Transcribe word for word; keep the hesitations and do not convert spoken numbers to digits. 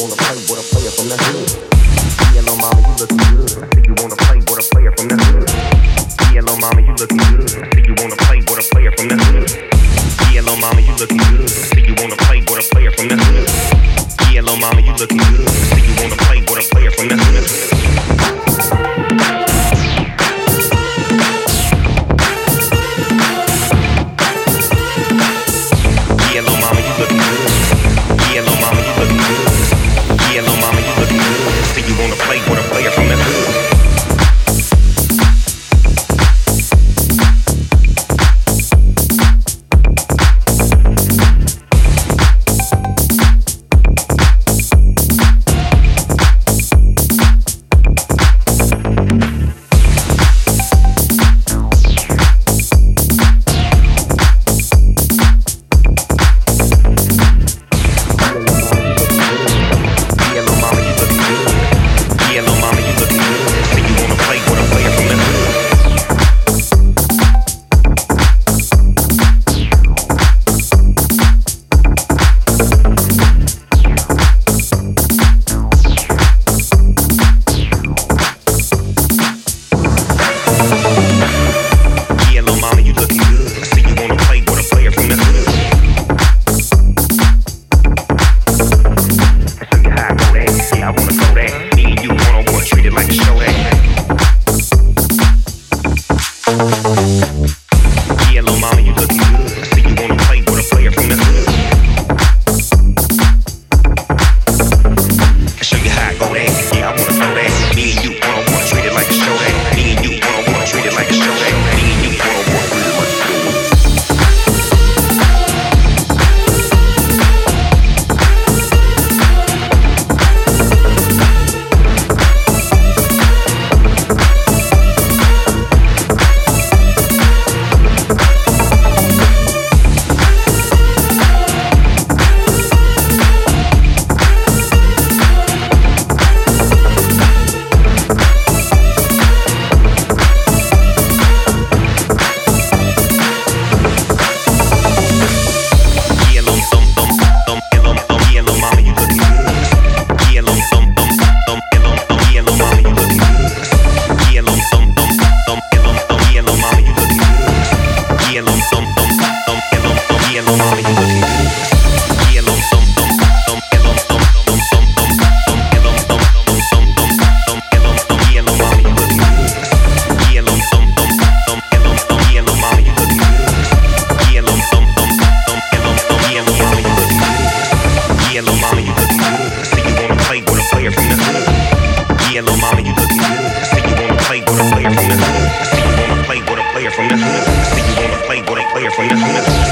wanna play with a player from the hood. Yeah, little mama, you looking good. I see you wanna play with a player from the hood. Yeah, little mama, you looking good. I see you wanna play with a player from the hood. Yeah, little mama, you looking good. I see you wanna play with a player from the hood. Yeah, little mama, you looking good. I see you wanna play with a player from the hood. Yeah, little mama, you looking good. Yeah, little mama, you looking good. Yeah, little mama, you looking good. See you wanna play with a player from the hood. See you wanna play with a player from the hood. See you wanna play with a player from the hood.